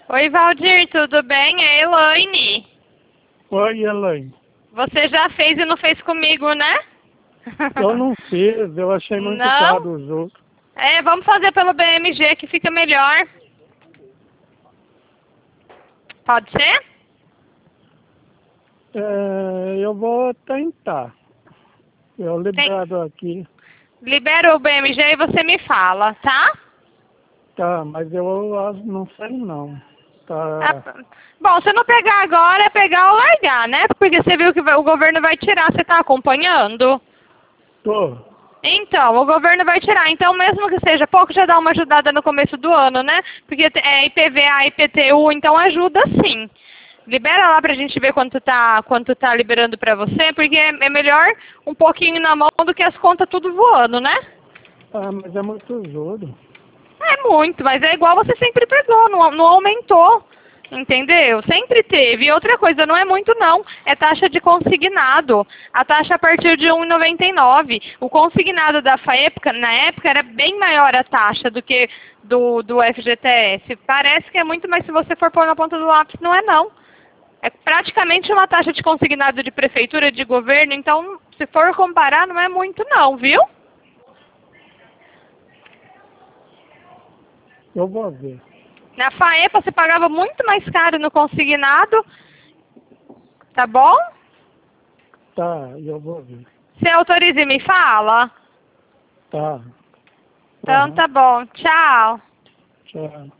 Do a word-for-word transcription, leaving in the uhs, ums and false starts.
Oi, Valdir, tudo bem? É Elaine. Oi, Elaine. Você já fez e não fez comigo, né? Eu não fiz, eu achei muito Não? caro os outros. É, vamos fazer pelo B M G que fica melhor. Pode ser? É, eu vou tentar. Eu Tem. libero aqui, Libera o B M G e você me fala, tá? tá, mas eu acho- não sei não. Tá, Ah, bom, se não pegar agora, é pegar ou largar, né? Porque você viu que vai- o governo vai tirar, você tá acompanhando? tô, Então, o governo vai tirar. Então, mesmo que seja pouco, já dá uma ajudada no começo do ano, né? Porque é I P V A, I P T U, então ajuda sim. Libera lá pra gente ver quanto tá, quanto tá liberando pra você, porque é, é melhor um pouquinho na mão do que as contas tudo voando, né? ah, mas é muito juro. É muito, mas é igual você sempre pegou, não, não aumentou. Entendeu? Sempre teve. E outra coisa, não é muito não. É taxa de consignado. A taxa a partir de um e noventa e nove. O consignado da época, na época, era bem maior a taxa do que do, do F G T S. Parece que é muito, mas se você for pôr na ponta do lápis, não é não. É praticamente uma taxa de consignado de prefeitura, de governo, então, se for comparar, não é muito não, viu? Eu vou ver. Na FAEPA você pagava muito mais caro no consignado, tá bom? Tá, eu vou ver. Você autoriza e me fala? Tá, Então aham, tá bom. Tchau. tchau.